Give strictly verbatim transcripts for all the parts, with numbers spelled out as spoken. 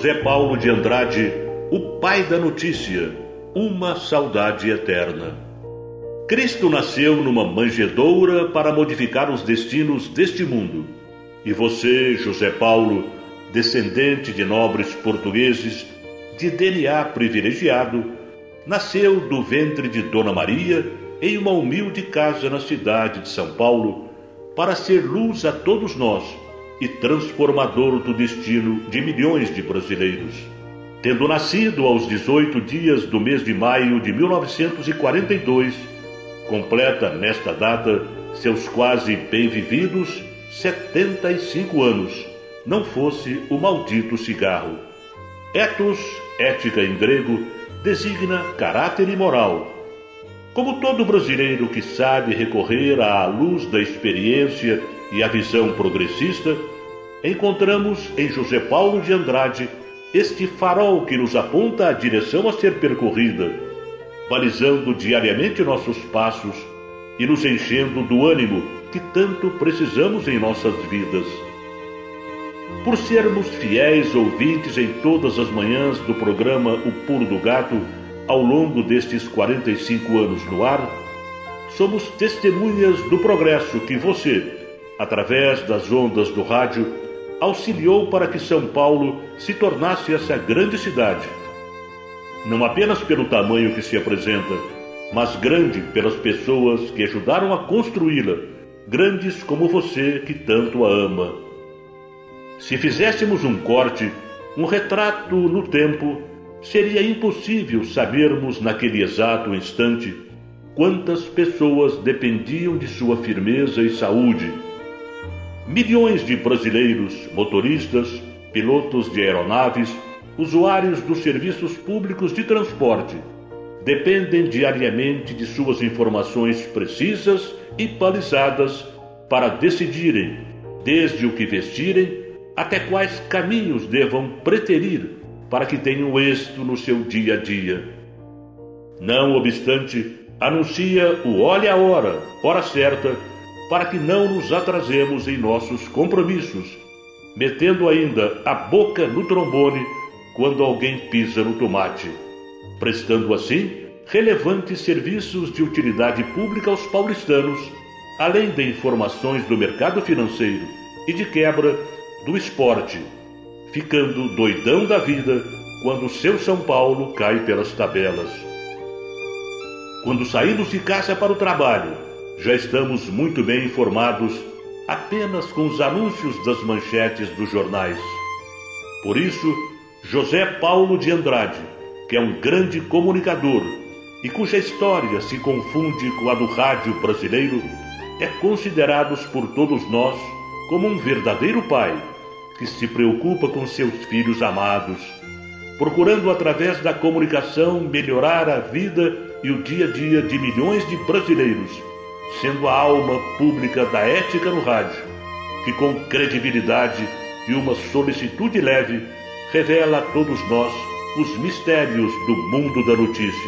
José Paulo de Andrade, o pai da notícia, uma saudade eterna. Cristo nasceu numa manjedoura para modificar os destinos deste mundo. E você, José Paulo, descendente de nobres portugueses, de D N A privilegiado, nasceu do ventre de Dona Maria em uma humilde casa na cidade de São Paulo, para ser luz a todos nós e transformador do destino de milhões de brasileiros. Tendo nascido aos dezoito dias do mês de maio de mil novecentos e quarenta e dois, completa nesta data seus quase bem vividos setenta e cinco anos, não fosse o maldito cigarro. Ethos, ética em grego, designa caráter e moral. Como todo brasileiro que sabe recorrer à luz da experiência e à visão progressista, encontramos em José Paulo de Andrade este farol que nos aponta a direção a ser percorrida, balizando diariamente nossos passos e nos enchendo do ânimo que tanto precisamos em nossas vidas. Por sermos fiéis ouvintes em todas as manhãs do programa O Pulo do Gato, ao longo destes quarenta e cinco anos no ar, somos testemunhas do progresso que você, através das ondas do rádio, auxiliou para que São Paulo se tornasse essa grande cidade. Não apenas pelo tamanho que se apresenta, mas grande pelas pessoas que ajudaram a construí-la, grandes como você que tanto a ama. Se fizéssemos um corte, um retrato no tempo, seria impossível sabermos naquele exato instante quantas pessoas dependiam de sua firmeza e saúde. Milhões de brasileiros, motoristas, pilotos de aeronaves, usuários dos serviços públicos de transporte, dependem diariamente de suas informações precisas e balizadas para decidirem, desde o que vestirem até quais caminhos devam preterir para que tenham êxito no seu dia a dia. Não obstante, anuncia o olhe a hora, hora certa, para que não nos atrasemos em nossos compromissos, metendo ainda a boca no trombone quando alguém pisa no tomate, prestando assim relevantes serviços de utilidade pública aos paulistanos, além de informações do mercado financeiro e de quebra do esporte, ficando doidão da vida quando seu São Paulo cai pelas tabelas. Quando saímos de casa para o trabalho, já estamos muito bem informados apenas com os anúncios das manchetes dos jornais. Por isso, José Paulo de Andrade, que é um grande comunicador e cuja história se confunde com a do rádio brasileiro, é considerado por todos nós como um verdadeiro pai que se preocupa com seus filhos amados, procurando através da comunicação melhorar a vida e o dia a dia de milhões de brasileiros, sendo a alma pública da ética no rádio, que com credibilidade e uma solicitude leve revela a todos nós os mistérios do mundo da notícia.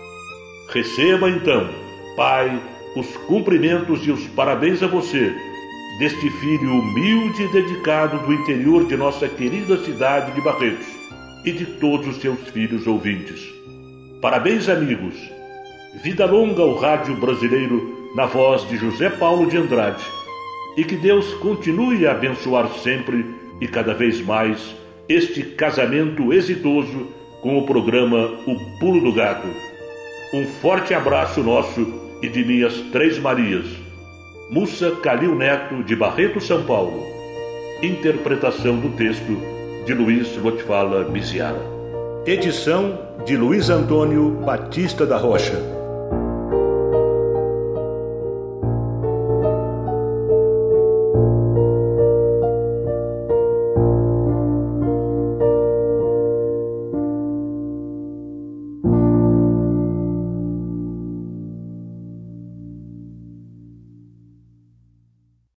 Receba então, Pai, os cumprimentos e os parabéns a você, deste filho humilde e dedicado do interior de nossa querida cidade de Barretos e de todos os seus filhos ouvintes. Parabéns, amigos. Vida longa ao rádio brasileiro na voz de José Paulo de Andrade, e que Deus continue a abençoar sempre e cada vez mais este casamento exitoso com o programa O Pulo do Gato. Um forte abraço nosso e de minhas três Marias. Mussa Calil Neto, de Barreto, São Paulo. Interpretação do texto de Luiz Lotfala Misiara. Edição de Luiz Antônio Batista da Rocha.